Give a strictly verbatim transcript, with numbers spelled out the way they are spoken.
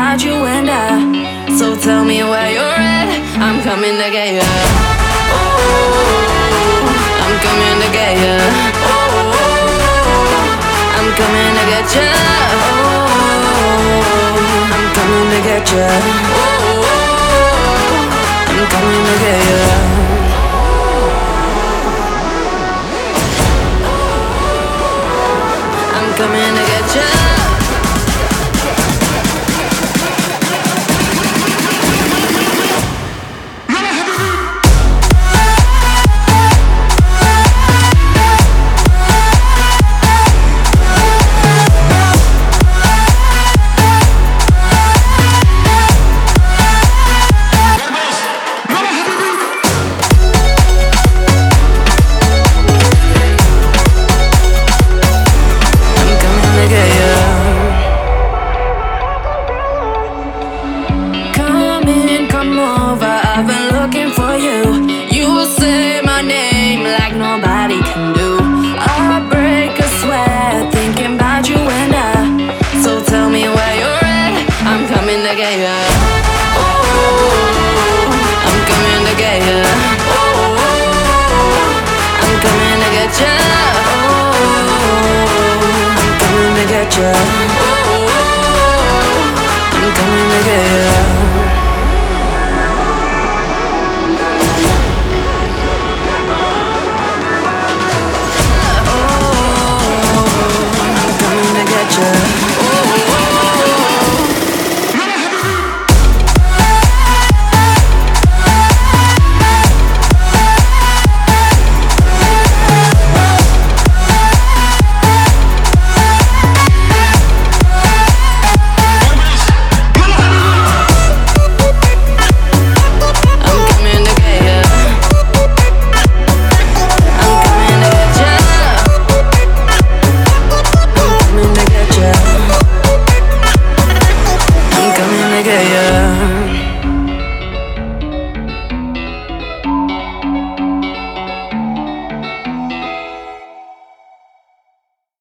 about you and I. So tell me where you're at, I'm coming to get ya. Oh, I'm coming to get ya. Oh, I'm coming to get ya. Oh, I'm coming to get ya. Oh, I'm coming to get ya. I'm coming to get ya. I've been looking for you. You say my name like nobody can do. I break a sweat thinking about you and I. So tell me where you're at, I'm coming to get ya. Oh, I'm coming to get ya. Oh, I'm coming to get ya. Oh, I'm coming to get ya. Oh, I'm coming to get ya. Yeah.